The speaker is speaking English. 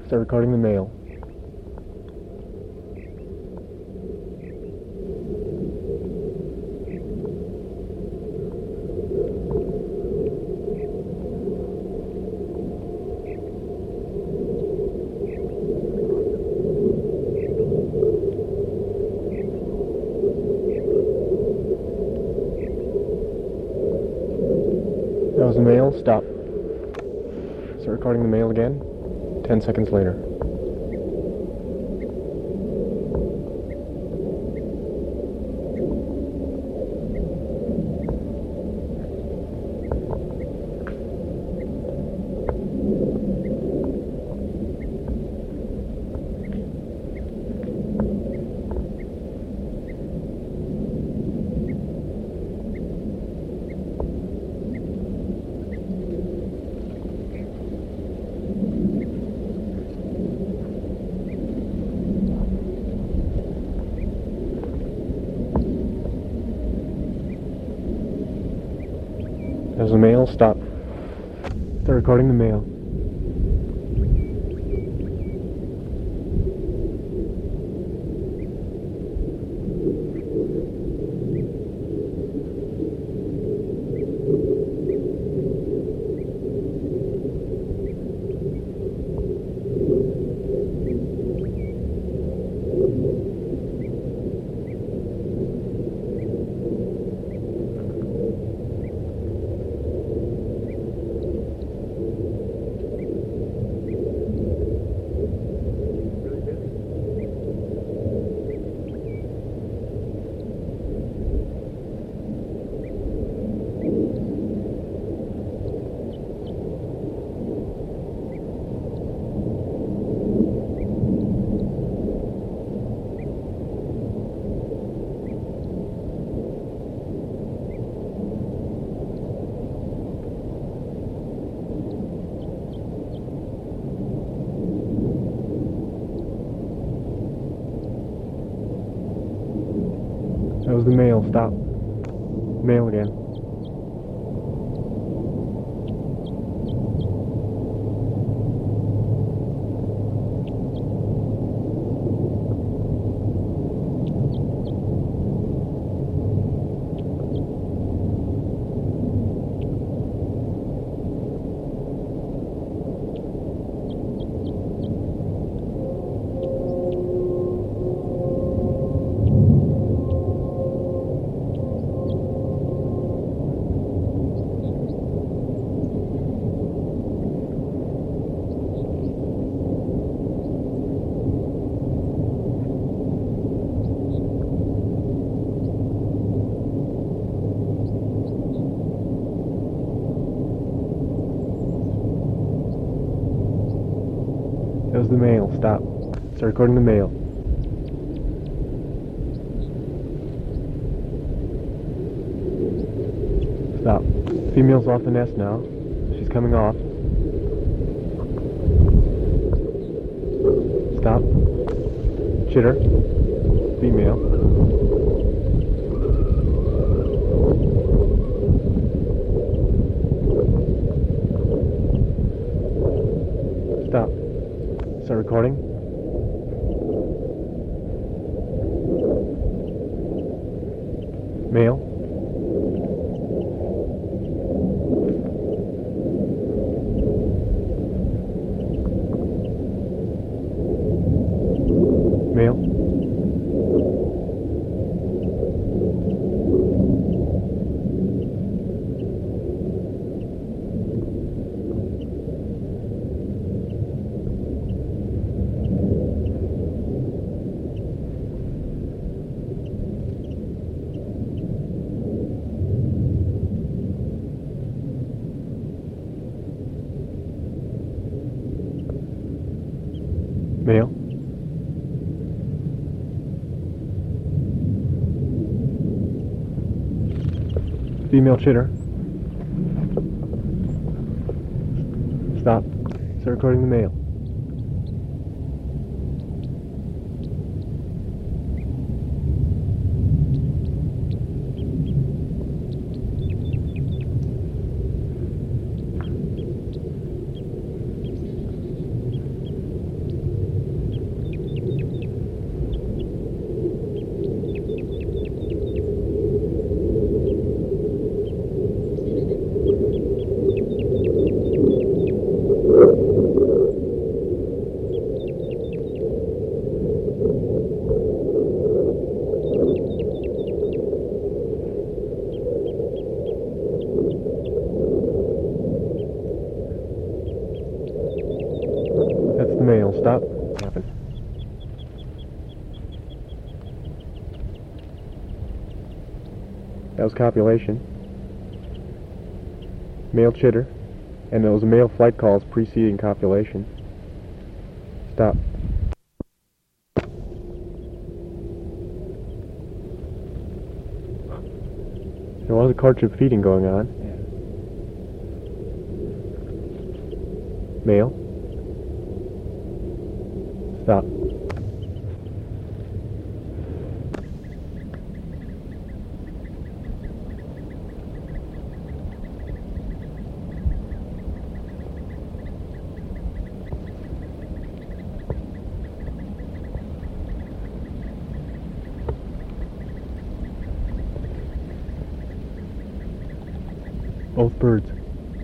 Start recording the mail. That was the mail. Stop. Start recording the mail again. 10 seconds later. There's the mail. Stop. Start recording the mail. That was the mail. Stop. Mail again. That was the mail. Stop. Start recording the mail. Stop. Female's off the nest now. She's coming off. Stop. Chitter. Female. Stop. Start recording. Male. Male. Male. Female chitter. Stop. Start recording the male. male. Stop. What happened? That was copulation. Male chitter. And those male flight calls preceding copulation. Stop. There was a courtship feeding going on. Yeah. Male. Stop. Both birds.